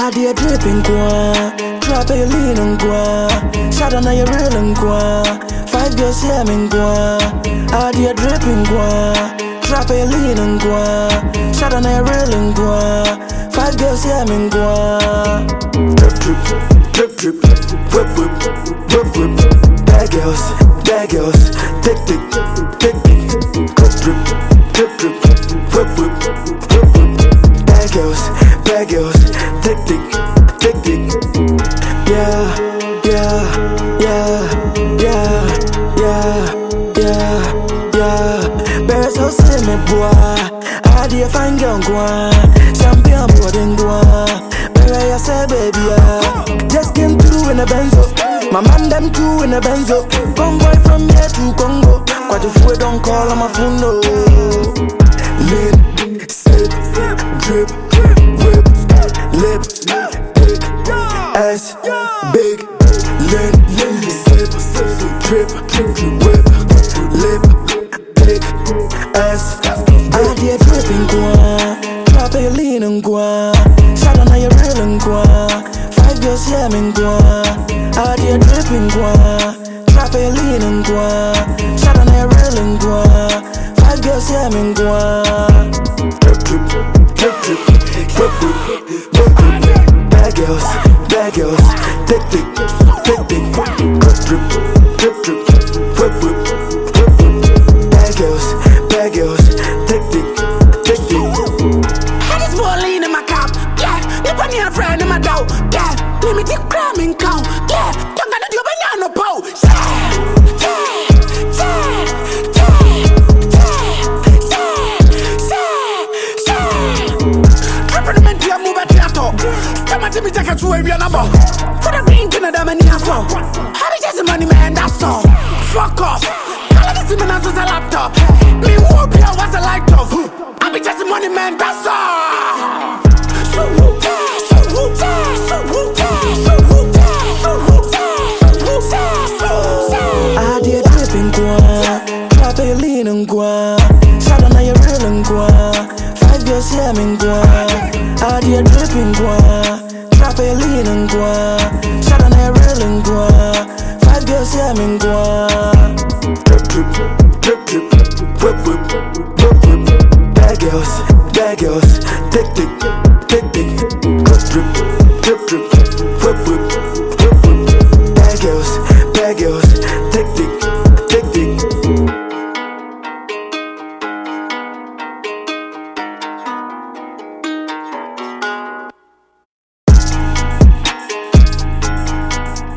I dear dripping qua, trap a lean and qua, shot on a real and qua, 5 girls yamming qua, I dear dripping qua, trap a lean and qua, shot on a real and qua, 5 girls yamming qua. Drip drip, drip drip, whip whip, whip whip, bad girls, tick tick, tick tick, drip drip, drip drip, whip whip, whip whip, bad girls, tick tick, tick tick, yeah, yeah, yeah, yeah, yeah, yeah, yeah. Better so see me boy, I dear fine girl boy, champion boarding boy. Better I say baby just came through in a benzo, my man them too in a benzo. Convoy from here to Congo, quite a few don't call on my phone no. Lean, sip, drip, whip, lip, big, ass, big, lean, sip, drip, whip, lip, big, ass. I dear dripping qua, drop a lean and qua, shot on a real and qua, 5 girls yamming qua. I dear dripping qua, drop a lean and qua, shot on a real and qua, 5 girls yamming qua. Drip drip, drip drip, whip whip, whip whip, bad girls, tick tick, tick tick, drip drip, drip drip, whip whip, whip whip, bad girls, tick tick, tick tick. I just want lean in my cup, yeah. You put me a friend in my dough, yeah. Let me take crime and count, yeah. Don't gotta do banana po, me take a two every number. For the green Canada man in a song. How did you money man, that's all. Fuck off. All of this in as a laptop. Me whoop here was a light off. I be just money man, that's all. So whoop, so whoop, so whoop, so whoop, so whoop, so whoop. I did dripping qua, drop a lean and qua, shot on a real and qua, 5 girls yamming qua. I did dripping qua, drop a lean and qua, shot on a real and qua, 5 girls yamming qua. Drip drip, drip drip, whip whip, whip whip, bad girls, tick tick, tick tick, drip drip, drip drip, whip whip, whip whip, bad girls, tick tick, tick tick.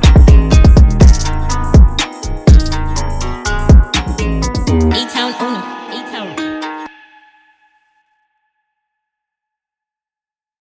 A-Town owner.